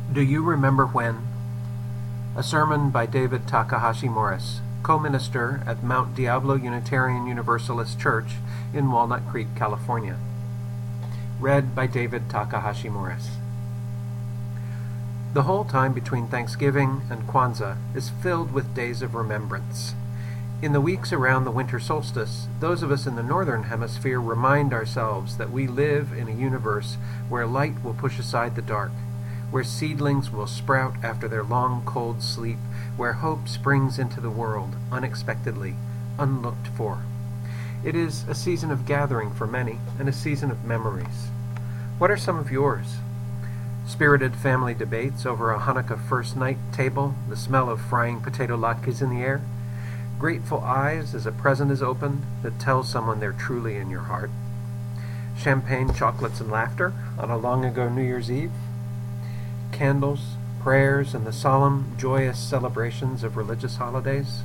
Do You Remember When? A sermon by David Takahashi Morris, co-minister at Mount Diablo Unitarian Universalist Church in Walnut Creek, California. Read by David Takahashi Morris. The whole time between Thanksgiving and Kwanzaa is filled with days of remembrance. In the weeks around the winter solstice, those of us in the northern hemisphere remind ourselves that we live in a universe where light will push aside the dark, where seedlings will sprout after their long cold sleep, where hope springs into the world unexpectedly, unlooked for. It is a season of gathering for many, and a season of memories. What are some of yours? Spirited family debates over a Hanukkah first night table, the smell of frying potato latkes in the air? Grateful eyes as a present is opened that tells someone they're truly in your heart? Champagne, chocolates, and laughter on a long-ago New Year's Eve? Candles, prayers, and the solemn, joyous celebrations of religious holidays?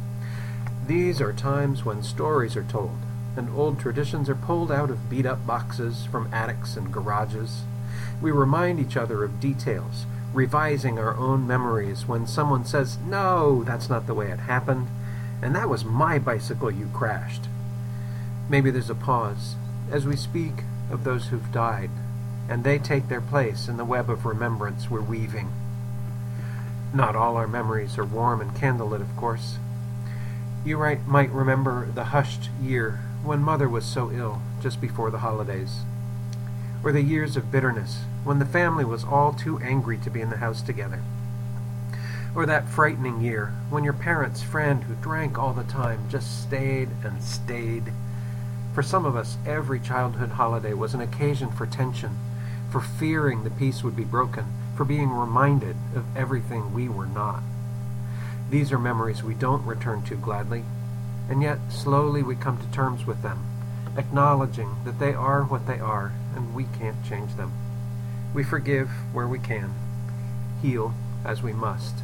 These are times when stories are told, and old traditions are pulled out of beat-up boxes from attics and garages. We remind each other of details, revising our own memories when someone says, "No, that's not the way it happened, and that was my bicycle you crashed." Maybe there's a pause as we speak of those who've died, and they take their place in the web of remembrance we're weaving. Not all our memories are warm and candlelit, of course. You might remember the hushed year when Mother was so ill just before the holidays, or the years of bitterness when the family was all too angry to be in the house together, or that frightening year when your parents' friend who drank all the time just stayed and stayed. For some of us, every childhood holiday was an occasion for tension, for fearing the peace would be broken, for being reminded of everything we were not. These are memories we don't return to gladly, and yet slowly we come to terms with them, acknowledging that they are what they are and we can't change them. We forgive where we can, heal as we must.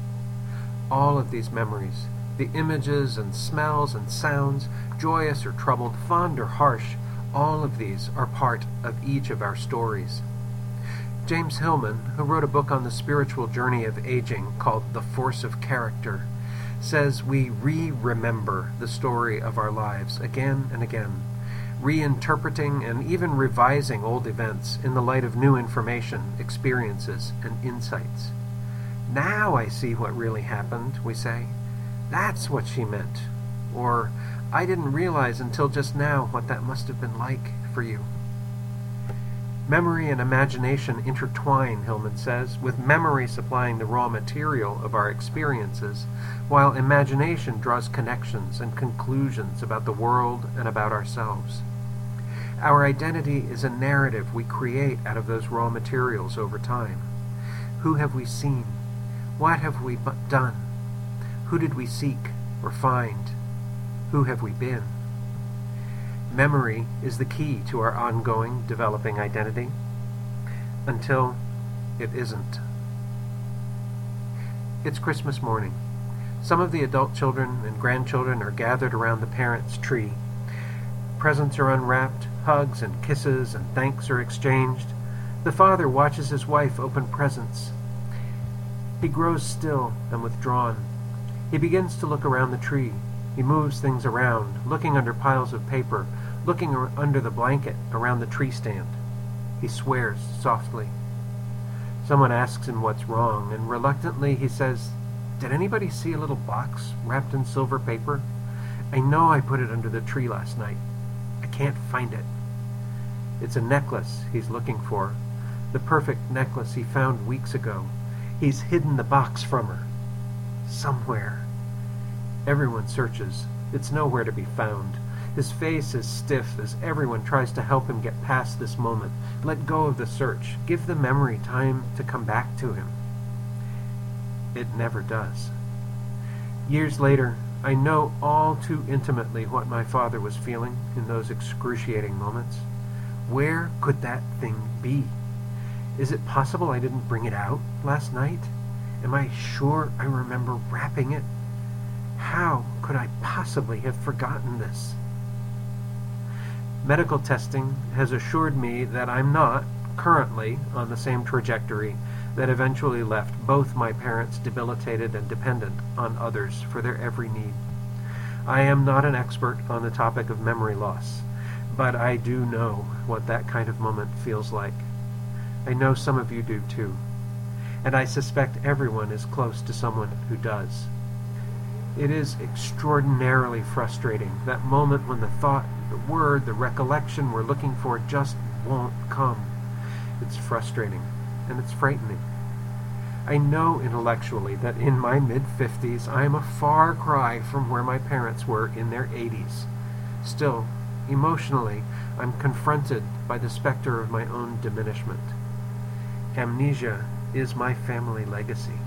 All of these memories, the images and smells and sounds, joyous or troubled, fond or harsh, all of these are part of each of our stories. James Hillman, who wrote a book on the spiritual journey of aging called The Force of Character, says we remember the story of our lives again and again, reinterpreting and even revising old events in the light of new information, experiences, and insights. "Now I see what really happened," we say. "That's what she meant." Or, "I didn't realize until just now what that must have been like for you." Memory and imagination intertwine, Hillman says, with memory supplying the raw material of our experiences, while imagination draws connections and conclusions about the world and about ourselves. Our identity is a narrative we create out of those raw materials over time. Who have we seen? What have we done? Who did we seek or find? Who have we been? Memory is the key to our ongoing, developing identity, until it isn't. It's Christmas morning. Some of the adult children and grandchildren are gathered around the parents' tree. Presents are unwrapped, hugs and kisses and thanks are exchanged. The father watches his wife open presents. He grows still and withdrawn. He begins to look around the tree. He moves things around, looking under piles of paper, looking under the blanket around the tree stand. He swears softly. Someone asks him what's wrong, and reluctantly he says, "Did anybody see a little box wrapped in silver paper? I know I put it under the tree last night. I can't find it." It's a necklace he's looking for, the perfect necklace he found weeks ago. He's hidden the box from her. Somewhere. Everyone searches. It's nowhere to be found. His face is stiff as everyone tries to help him get past this moment. Let go of the search. Give the memory time to come back to him. It never does. Years later, I know all too intimately what my father was feeling in those excruciating moments. Where could that thing be? Is it possible I didn't bring it out last night? Am I sure I remember wrapping it? How could I possibly have forgotten this? Medical testing has assured me that I'm not currently on the same trajectory that eventually left both my parents debilitated and dependent on others for their every need. I am not an expert on the topic of memory loss, but I do know what that kind of moment feels like. I know some of you do too, and I suspect everyone is close to someone who does. It is extraordinarily frustrating, that moment when the thought, the word, the recollection we're looking for just won't come. It's frustrating, and it's frightening. I know intellectually that in my mid-50s I am a far cry from where my parents were in their 80s. Still, emotionally, I'm confronted by the specter of my own diminishment. Amnesia is my family legacy.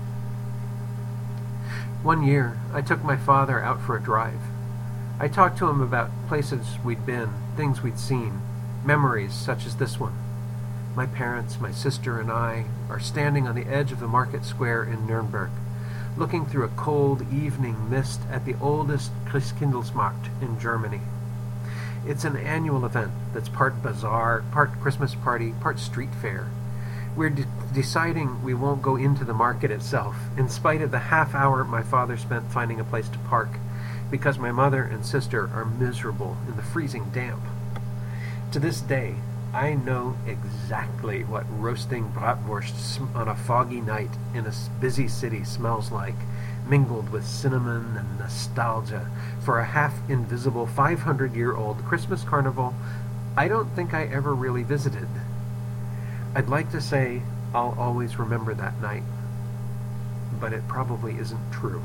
One year, I took my father out for a drive. I talked to him about places we'd been, things we'd seen, memories such as this one. My parents, my sister, and I are standing on the edge of the market square in Nuremberg, looking through a cold evening mist at the oldest Christkindlesmarkt in Germany. It's an annual event that's part bazaar, part Christmas party, part street fair. We're deciding we won't go into the market itself, in spite of the half hour my father spent finding a place to park, because my mother and sister are miserable in the freezing damp. To this day, I know exactly what roasting bratwurst on a foggy night in a busy city smells like, mingled with cinnamon and nostalgia for a half-invisible 500-year-old Christmas carnival I don't think I ever really visited. I'd like to say I'll always remember that night, but it probably isn't true.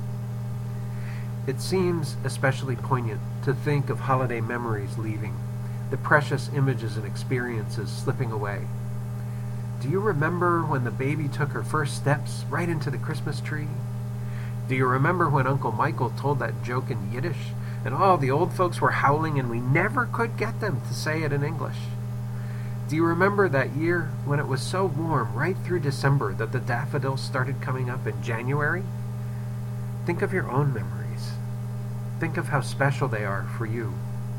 It seems especially poignant to think of holiday memories leaving, the precious images and experiences slipping away. Do you remember when the baby took her first steps right into the Christmas tree? Do you remember when Uncle Michael told that joke in Yiddish, and all the old folks were howling and we never could get them to say it in English? Do you remember that year when it was so warm right through December that the daffodils started coming up in January? Think of your own memories. Think of how special they are for you.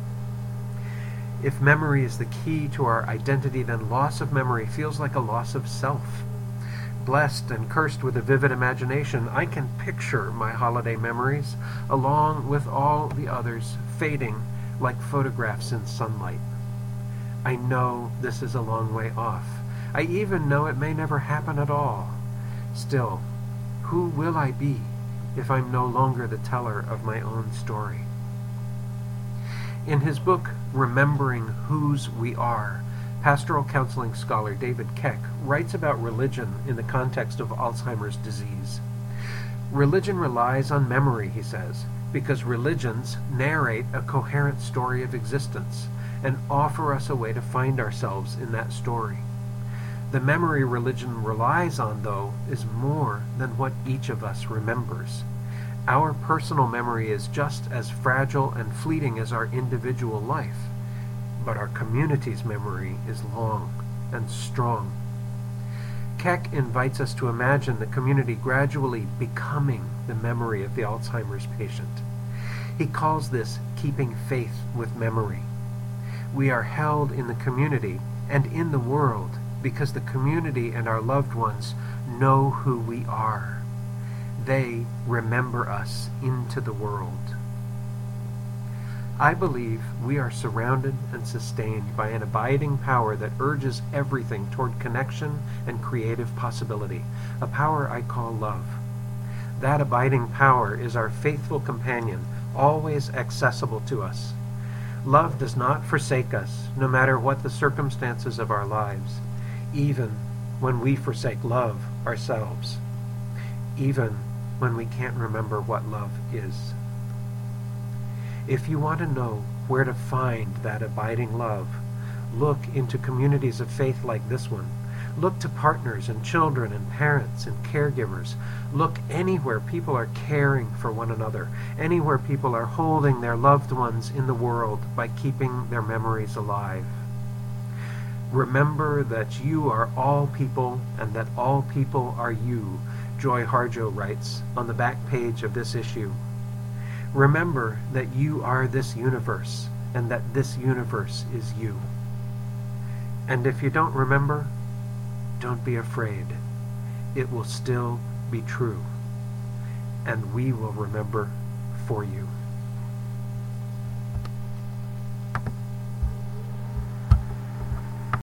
If memory is the key to our identity, then loss of memory feels like a loss of self. Blessed and cursed with a vivid imagination, I can picture my holiday memories, along with all the others, fading like photographs in sunlight. I know this is a long way off. I even know it may never happen at all. Still, who will I be if I'm no longer the teller of my own story? In his book, Remembering Whose We Are, pastoral counseling scholar David Keck writes about religion in the context of Alzheimer's disease. Religion relies on memory, he says, because religions narrate a coherent story of existence and offer us a way to find ourselves in that story. The memory religion relies on, though, is more than what each of us remembers. Our personal memory is just as fragile and fleeting as our individual life, but our community's memory is long and strong. Keck invites us to imagine the community gradually becoming the memory of the Alzheimer's patient. He calls this keeping faith with memory. We are held in the community and in the world because the community and our loved ones know who we are. They remember us into the world. I believe we are surrounded and sustained by an abiding power that urges everything toward connection and creative possibility, a power I call love. That abiding power is our faithful companion, always accessible to us. Love does not forsake us, no matter what the circumstances of our lives, even when we forsake love ourselves, even when we can't remember what love is. If you want to know where to find that abiding love, look into communities of faith like this one. Look to partners and children and parents and caregivers. Look anywhere people are caring for one another, anywhere people are holding their loved ones in the world by keeping their memories alive. Remember that you are all people and that all people are you, Joy Harjo writes on the back page of this issue. Remember that you are this universe and that this universe is you. And if you don't remember, don't be afraid. it will still be true, and we will remember for you.